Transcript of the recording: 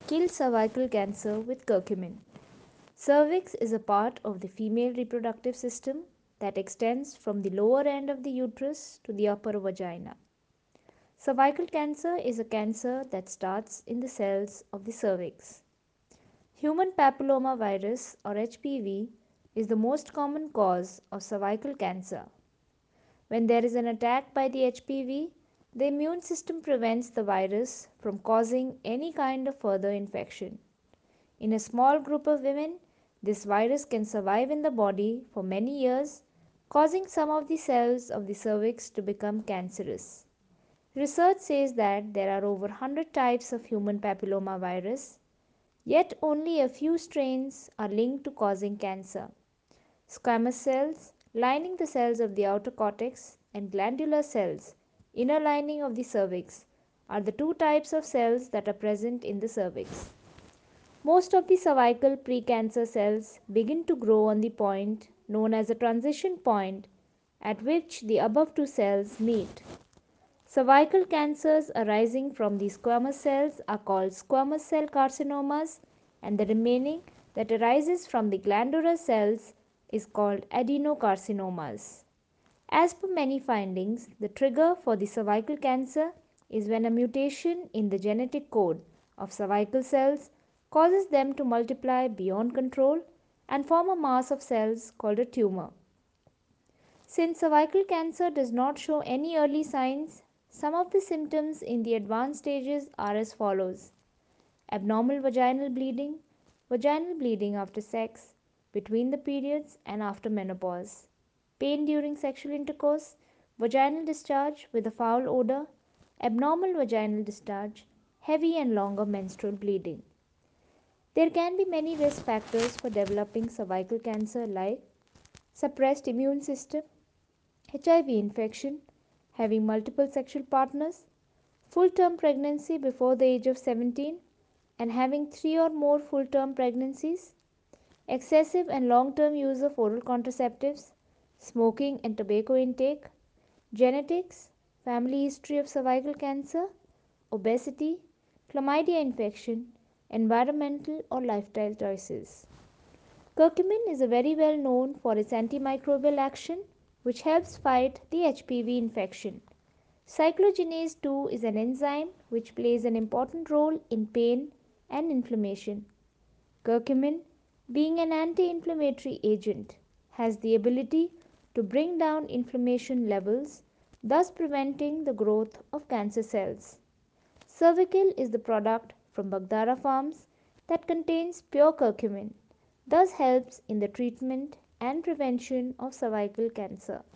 Kill cervical cancer with curcumin. Cervix is a part of the female reproductive system that extends from the lower end of the uterus to the upper vagina. Cervical cancer is a cancer that starts in the cells of the cervix. Human papillomavirus or HPV is the most common cause of cervical cancer. When there is an attack by the HPV, the immune system prevents the virus from causing any kind of further infection. In a small group of women, this virus can survive in the body for many years, causing some of the cells of the cervix to become cancerous. Research says that there are over 100 types of human papillomavirus, yet only a few strains are linked to causing cancer. Squamous cells, lining the cells of the outer cortex, and glandular cells, inner lining of the cervix, are the two types of cells that are present in the cervix. Most of the cervical precancer cells begin to grow on the point known as a transition point at which the above two cells meet. Cervical cancers arising from these squamous cells are called squamous cell carcinomas, and the remaining that arises from the glandular cells is called adenocarcinomas. As per many findings, the trigger for the cervical cancer is when a mutation in the genetic code of cervical cells causes them to multiply beyond control and form a mass of cells called a tumor. Since cervical cancer does not show any early signs, some of the symptoms in the advanced stages are as follows: abnormal vaginal bleeding after sex, between the periods, and after menopause, pain during sexual intercourse, vaginal discharge with a foul odor, abnormal vaginal discharge, heavy and longer menstrual bleeding. There can be many risk factors for developing cervical cancer like suppressed immune system, HIV infection, having multiple sexual partners, full term pregnancy before the age of 17, and having 3 or more full term pregnancies, excessive and long term use of oral contraceptives, smoking and tobacco intake, genetics, family history of cervical cancer, obesity, chlamydia infection, environmental or lifestyle choices. Curcumin is very well known for its antimicrobial action, which helps fight the HPV infection. Cyclogenase 2 is an enzyme which plays an important role in pain and inflammation. Curcumin, being an anti inflammatory agent, has the ability to bring down inflammation levels, thus preventing the growth of cancer cells. Cervical is the product from Bagdara Farms that contains pure curcumin, thus helps in the treatment and prevention of cervical cancer.